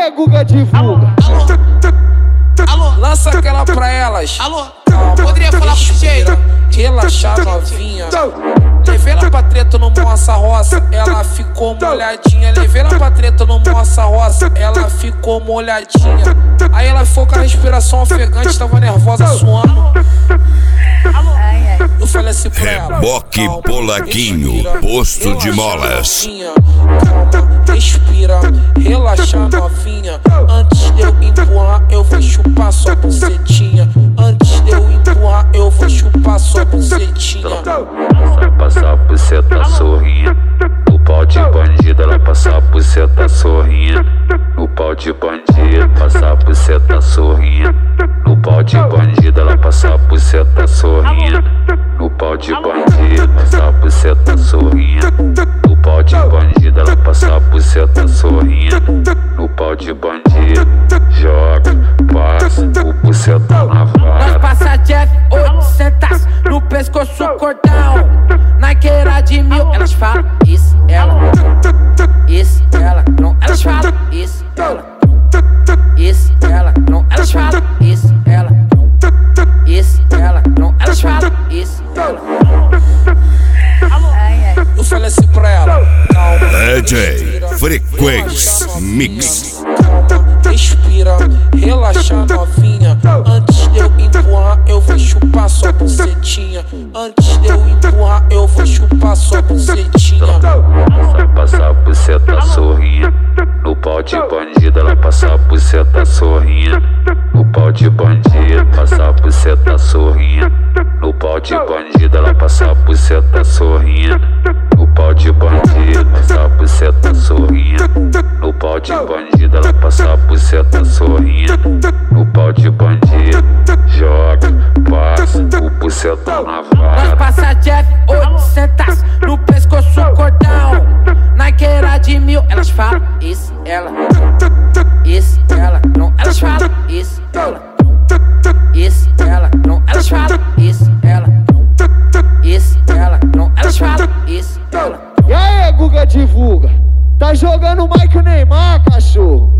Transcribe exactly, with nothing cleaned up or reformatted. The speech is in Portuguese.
aí, Guga, divulga. Alô, alô, Lança aquela pra elas. alô, poderia falar pro D J? Relaxar novinha. Levei ela pra treta no Moça Roça, ela ficou molhadinha. Levei ela pra treta no Moça Roça, ela ficou molhadinha. Aí ela ficou com a respiração ofegante, tava nervosa, suando. Eu falei assim pra ela: Reboque Polaquinho, posto de molas. Calma, respira, relaxa novinha. Antes de eu empurrar, eu vou chupar sua bucetinha. Antes de eu empurrar, eu vou chupar sua bucetinha. Ela passa a buceta sorrinha. No pau de bandido, ela passa a buceta sorrinha. No pau de bandido, passa a buceta sorrinha. No pau de bandido, ela passa a buceta sorrinha. No pau de bandido, passa a buceta sorrinha. No pau de bandido, ela passa a buceta sorrinha. No pau de bandido, joga, passa o buceta na vara. Nós passa Jeff oitocentos no pescoço cordão. Naqueira de mil, elas falam isso, ela não. Isso, ela não. Elas falam isso, ela não. Isso, ela não. Elas falam isso, ela não. Isso, ela não. Elas falam isso, ela não. Eu falei assim pra ela: calma, D J Frequência Mix. calma, respira, relaxa novinha. Antes de eu empurrar, eu vou chupar sua bucetinha. Antes de eu empurrar, eu vou chupar sua bucetinha. Ela passa a buceta sorrinha. No pau de bandido, ela passa a buceta sorrinha. No pau de bandido, passa a buceta sorrinha. No pau de bandido, ela passa a buceta sorrinha. No pau de bandido, passa a buceta sorrinha. No pau de bandido, ela passa a buceta sorrinha. No pau de bandido, joga, passa o buceta na Nós vara. passa Jeff oitocentos no pescoço cordão. Naqueira de mil, elas falam isso, ela não. Isso, ela não. Elas falam isso, ela não. Isso, ela não. Elas falam isso, ela não. Isso, ela não. Elas falam isso, ela não. E aí, Guga, divulga. Tá jogando o Mike Neymar, cachorro.